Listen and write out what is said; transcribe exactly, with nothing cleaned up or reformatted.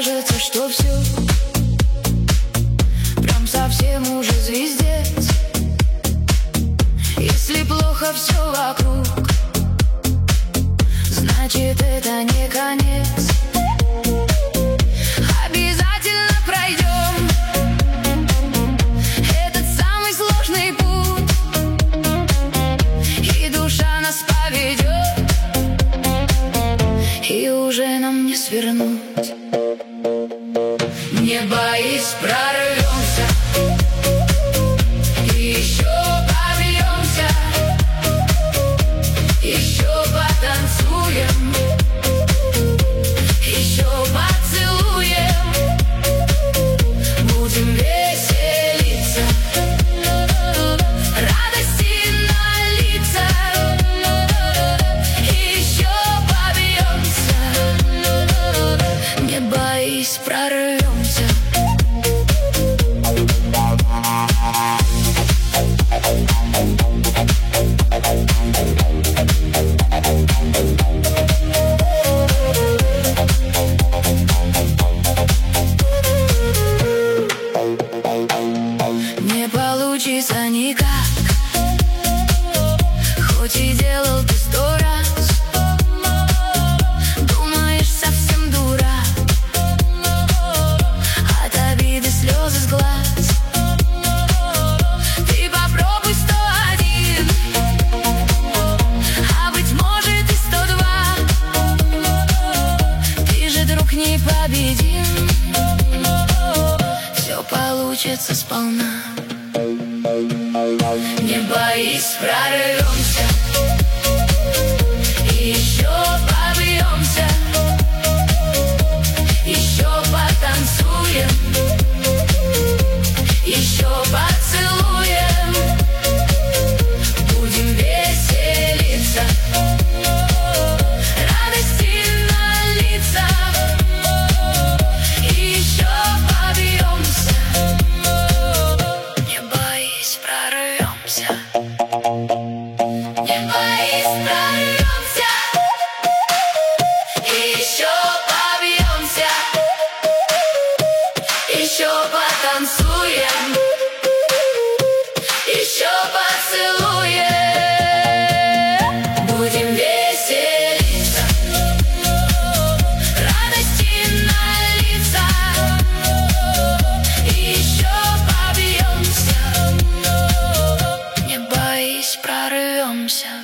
кажется, что все прям совсем уже звездец. Если плохо все вокруг, значит это не конец. Обязательно пройдем этот самый сложный путь, и душа нас поведет, и уже нам не свернуть. Не боись, прорвемся, и еще побьемся, еще потанцуем, еще поцелуем, будем веселиться, радости на лицах, еще побьемся. Не боись, прорвемся. Не получится никак, хоть и делал ты сто раз. Думаешь, совсем дурак, от обиды слезы с глаз. Ты попробуй сто один, а быть может и сто два. Ты же, друг, непобедим, все получится сполна. Не боись, прорвемся, и еще побьемся, еще потанцуем, еще поцелуем, будем веселиться, радости на лицах, и еще побьемся. Не боись, прорвемся. Не боись, прорвемся, и еще побьемся, еще потанцуем, еще поцелуем, будем веселиться, радости на лицах, и еще побьемся. Не боись, прорвемся.